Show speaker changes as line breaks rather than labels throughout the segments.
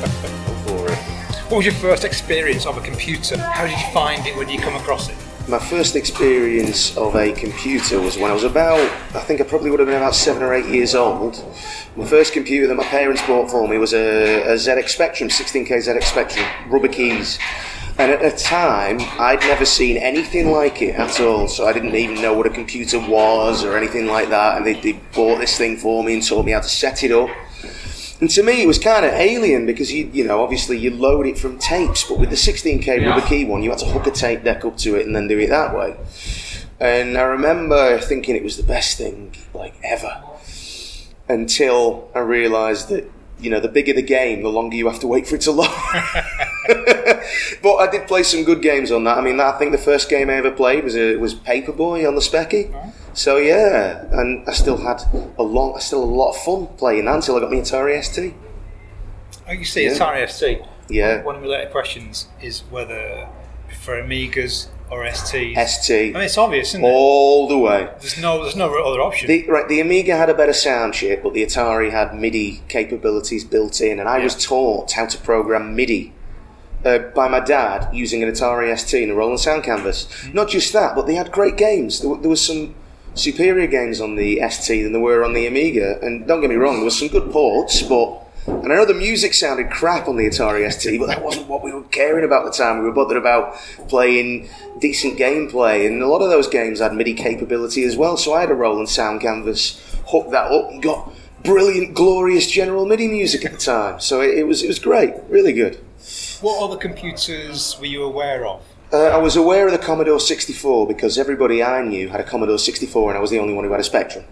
for it.
What was your first experience of a computer? How did you find it when you come across it?
My first experience of a computer was when I was I think I probably would have been about 7 or 8 years old. My first computer that my parents bought for me was a ZX Spectrum, 16K ZX Spectrum, rubber keys. And at the time, I'd never seen anything like it at all, so I didn't even know what a computer was or anything like that, and they bought this thing for me and taught me how to set it up. And to me, it was kind of alien because obviously you load it from tapes, but with the 16K rubber key one, you had to hook a tape deck up to it and then do it that way. And I remember thinking it was the best thing ever, until I realised that the bigger the game, the longer you have to wait for it to load. But I did play some good games on that. I mean, I think the first game I ever played was Paperboy on the Specky. So yeah, and I still had a lot of fun playing that until I got my Atari ST.
Oh, you see, Atari ST.
Yeah.
One of my later questions is whether for Amigas or STs.
ST.
I mean, it's obvious, isn't it?
All the way.
There's no other option.
The Amiga had a better sound chip, but the Atari had MIDI capabilities built in, and I was taught how to program MIDI by my dad using an Atari ST and a Roland Sound Canvas. Not just that, but they had great games. There was some superior games on the ST than there were on the Amiga, and don't get me wrong, there was some good ports, and I know the music sounded crap on the Atari ST, but that wasn't what we were caring about at the time. We were bothered about playing decent gameplay, and a lot of those games had MIDI capability as well, so I had a Roland Sound Canvas, hooked that up and got brilliant, glorious general MIDI music at the time. So it was great, really good.
What other computers were you aware of?
I was aware of the Commodore 64 because everybody I knew had a Commodore 64 and I was the only one who had a Spectrum.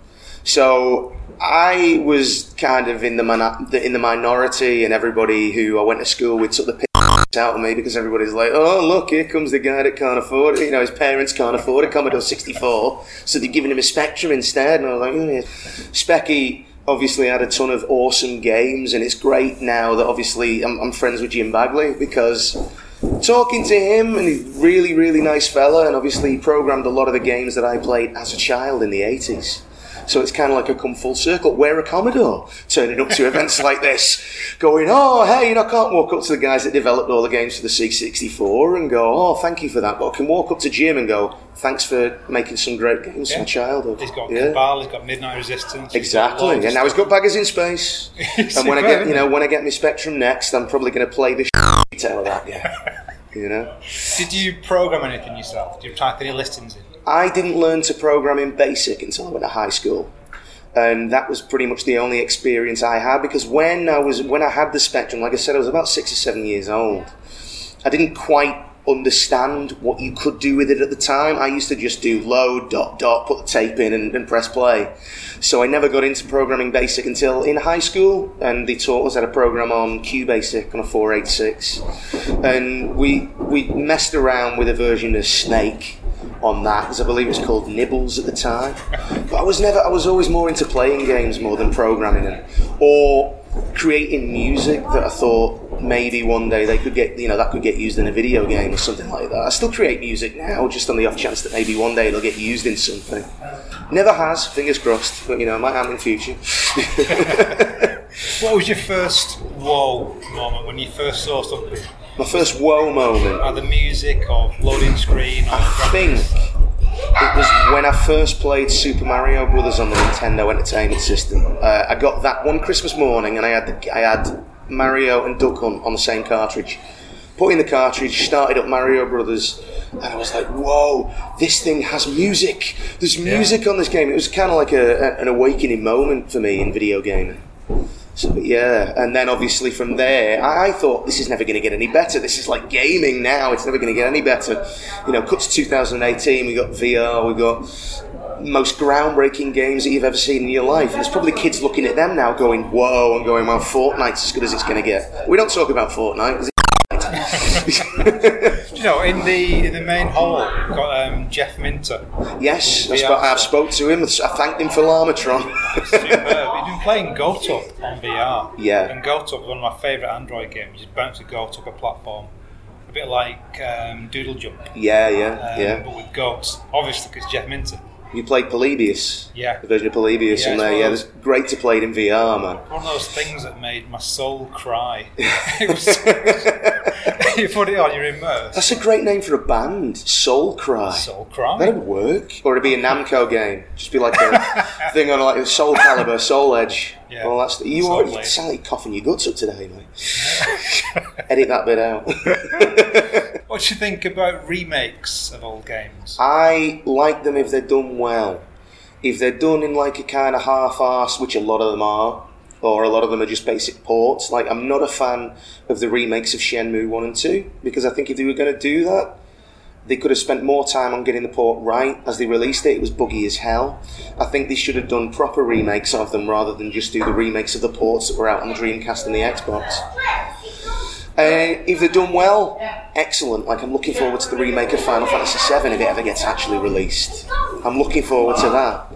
So I was kind of in the minority, and everybody who I went to school with took the piss out of me because everybody's like, oh, look, here comes the guy that can't afford it. His parents can't afford a Commodore 64, so they're giving him a Spectrum instead. And I was like, oh, yeah. Specky obviously had a ton of awesome games, and it's great now that obviously I'm friends with Jim Bagley because talking to him, and he's a really, really nice fella, and obviously he programmed a lot of the games that I played as a child in the 80s. So it's kind of like a come full circle. We're a Commodore, turning up to events like this, going, oh, hey, I can't walk up to the guys that developed all the games for the C64 and go, oh, thank you for that. But I can walk up to Jim and go, thanks for making some great games from childhood.
He's got Cabal, he's got Midnight Resistance.
Exactly, and now he's got Baggers in Space. And when I get my Spectrum next, I'm probably going to play the out of that,
Did you program anything yourself? Did you type any listings in?
I didn't learn to program in BASIC until I went to high school, and that was pretty much the only experience I had, because when I had the Spectrum, like I said, I was about 6 or 7 years old. I didn't quite understand what you could do with it at the time. I used to just do load, ... put the tape in and press play. So I never got into programming BASIC until in high school, and they taught us how to program on QBasic on a 486. And we messed around with a version of Snake on that, because I believe it was called Nibbles at the time. But I was always more into playing games more than programming them, or creating music that I thought maybe one day they could get, that could get used in a video game or something like that. I still create music now, just on the off chance that maybe one day it'll get used in something. Never has, fingers crossed, but it might happen in the future.
What was your first whoa moment when you first saw something?
My first whoa moment?
Either music or loading screen or
I think it was when I first played Super Mario Brothers on the Nintendo Entertainment System. I got that one Christmas morning, and I had Mario and Duck Hunt on the same cartridge. Put in the cartridge, started up Mario Brothers, and I was like, whoa, this thing has music. There's music on this game. It was kind of like an awakening moment for me in video gaming. So yeah, and then obviously from there, I thought this is never going to get any better. This is like gaming now. It's never going to get any better. Cut to 2018, we got VR, we got most groundbreaking games that you've ever seen in your life. And there's probably kids looking at them now going, whoa, and going, well, Fortnite's as good as it's going to get. We don't talk about Fortnite.
In the main hall, we've got Jeff Minter.
Yes, I've spoke to him. I thanked him for Larmatron.
Superb. He's been playing GoTop on VR.
Yeah.
And GoTop is one of my favourite Android games. You just bounce a Goat up a platform, a bit like Doodle Jump.
Yeah.
But with goats, obviously, because Jeff Minter.
You played Polybius?
Yeah.
The version of Polybius in there, yeah. It's great to play it in VR, man.
One of those things that made my soul cry. It was you put it on, you're immersed.
That's a great name for a band, Soul Cry.
Soul Cry?
That'd work. Or it'd be a Namco game. Just be like a thing on like Soul Calibur, Soul Edge.
Yeah.
Well, that's you sound like coughing your guts up today, mate. Edit that bit out.
What do you think about remakes of old games?
I like them if they're done well. If they're done in like a kind of half-arse, which a lot of them are, or a lot of them are just basic ports. Like, I'm not a fan of the remakes of Shenmue 1 and 2, because I think if they were going to do that, they could have spent more time on getting the port right. As they released it, it was buggy as hell. I think they should have done proper remakes of them rather than just do the remakes of the ports that were out on the Dreamcast and the Xbox. If they're done well, excellent. Like, I'm looking forward to the remake of Final Fantasy VII if it ever gets actually released. I'm looking forward to that.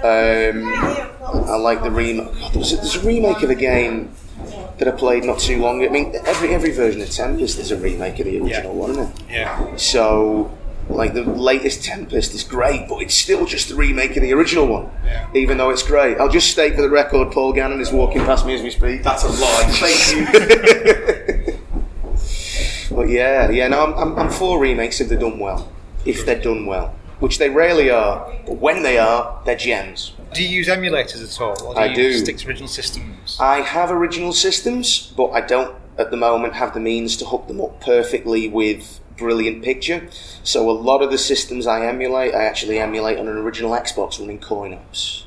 I like the remake. There's a remake of a game that I played not too long ago. I mean, every version of Tempest is a remake of the original one, isn't it?
Yeah.
So, like, the latest Tempest is great, but it's still just a remake of the original one.
Yeah.
Even though it's great. I'll just state for the record, Paul Gannon is walking past me as we speak.
That's a lie. Thank you.
But no, I'm for remakes if they're done well. If they're done well. Which they rarely are, but when they are, they're gems.
Do you use emulators at all? Or do you stick to original systems?
I have original systems, but I don't, at the moment, have the means to hook them up perfectly with brilliant picture. So a lot of the systems I actually emulate on an original Xbox running coin-ops.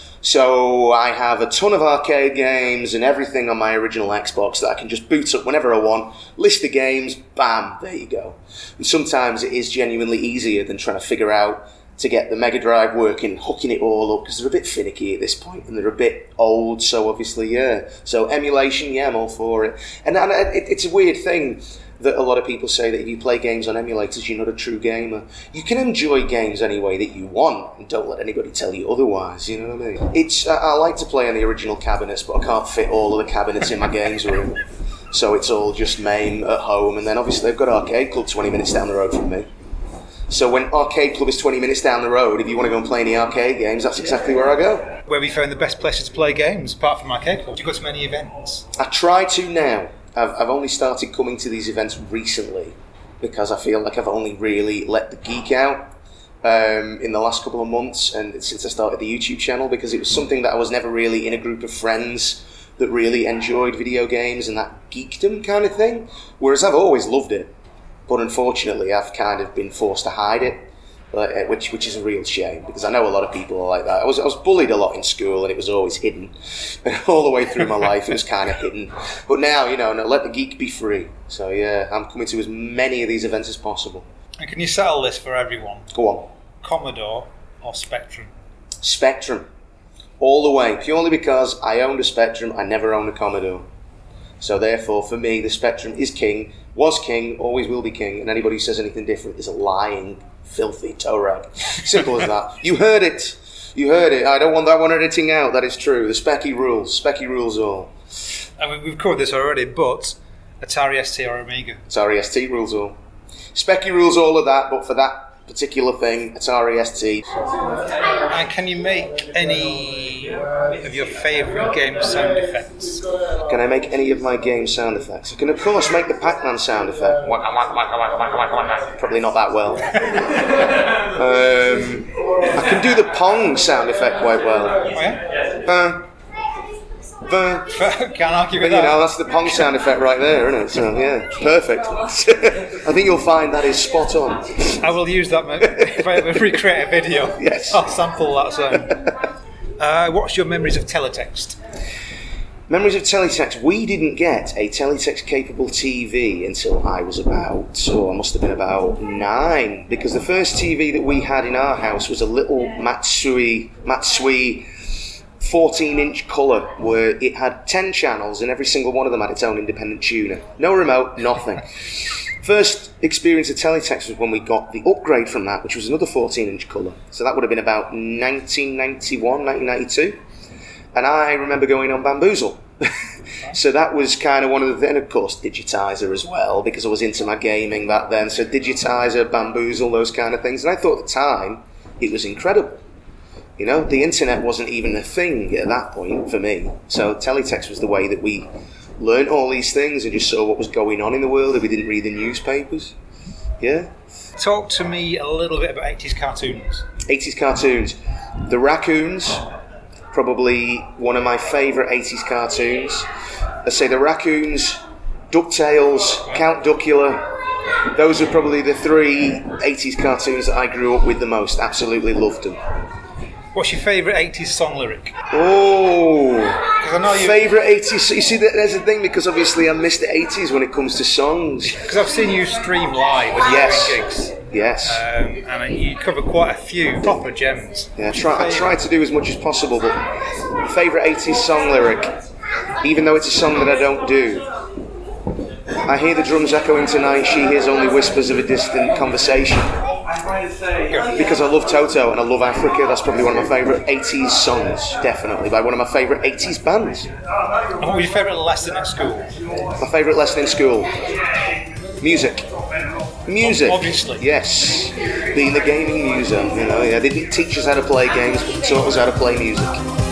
So I have a ton of arcade games and everything on my original Xbox that I can just boot up whenever I want, list the games, bam, there you go. And sometimes it is genuinely easier than trying to figure out to get the Mega Drive working, hooking it all up, because they're a bit finicky at this point and they're a bit old, so obviously, yeah. So emulation, yeah, I'm all for it. And it's a weird thing that a lot of people say that if you play games on emulators, you're not a true gamer. You can enjoy games any way that you want, and don't let anybody tell you otherwise, you know what I mean? I like to play on the original cabinets, but I can't fit all of the cabinets in my games room. So it's all just MAME at home, and then obviously they've got Arcade Club 20 minutes down the road from me. So when Arcade Club is 20 minutes down the road, if you want to go and play any arcade games, that's exactly where I go.
Where have you found the best places to play games, apart from Arcade Club? Do you go to many events?
I try to now. I've only started coming to these events recently because I feel like I've only really let the geek out in the last couple of months and since I started the YouTube channel, because it was something that I was never really in a group of friends that really enjoyed video games and that geekdom kind of thing, whereas I've always loved it, but unfortunately I've kind of been forced to hide it. Which is a real shame, because I know a lot of people are like that. I was bullied a lot in school, and it was always hidden. And all the way through my life, it was kind of hidden. But now, no, let the geek be free. So yeah, I'm coming to as many of these events as possible.
And can you settle this for everyone?
Go on.
Commodore or Spectrum?
Spectrum. All the way. Purely because I owned a Spectrum, I never owned a Commodore. So therefore, for me, the Spectrum is king, was king, always will be king, and anybody who says anything different is a lying, filthy toe rag. Simple as that. You heard it. I don't want that one editing out. That is true. The Specky rules. Specky rules all.
And we've covered this already, but Atari ST or Amiga?
Atari ST rules all. Specky rules all of that, but for that particular thing, Atari ST.
And can you make any of your favourite game sound effects?
Can I make any of my game sound effects? I can, of course, make the Pac-Man sound effect. Probably not that well. I can do the Pong sound effect quite well.
Oh, yeah? Can't argue with that.
That's the Pong sound effect right there, isn't it? So, yeah, perfect. I think you'll find that is spot on.
I will use that, mate. If I ever recreate a video,
yes.
I'll sample that sound. What's your memories of teletext?
Memories of teletext. We didn't get a teletext-capable TV until I was I must have been about 9, because the first TV that we had in our house was a little Matsui 14-inch colour, where it had 10 channels and every single one of them had its own independent tuner. No remote, nothing. First experience of teletext was when we got the upgrade from that, which was another 14-inch colour. So that would have been about 1991, 1992. And I remember going on Bamboozle. So that was kind of one of the... And of course, Digitizer as well, because I was into my gaming back then. So Digitizer, Bamboozle, those kind of things. And I thought at the time, it was incredible. You know, the internet wasn't even a thing at that point for me. So teletext was the way that we learnt all these things and just saw what was going on in the world if we didn't read the newspapers. Yeah.
Talk to me a little bit about 80s cartoons.
80s cartoons. The Raccoons, probably one of my favourite 80s cartoons. I say the Raccoons, DuckTales, Count Duckula. Those are probably the 3 80s cartoons that I grew up with the most. Absolutely loved them.
What's your favourite 80s song lyric?
Oh,
Because I know you.
favourite 80s. You see, there's a thing because obviously I'm Mr. 80s when it comes to songs.
Because I've seen you stream live when you're
Yes.
doing gigs.
Yes.
And you cover quite a few proper gems.
Yeah, I try to do as much as possible, but favourite 80s song lyric, even though it's a song that I don't do. I hear the drums echoing tonight, she hears only whispers of a distant conversation. Because I love Toto and I love Africa, that's probably one of my favourite 80s songs, definitely, by one of my favourite 80s bands.
And what was your favourite lesson at school?
My favourite lesson in school? Music. Music.
Obviously.
Yes. Being the gaming muser, you know, yeah, they didn't teach us how to play games, but they taught us how to play music.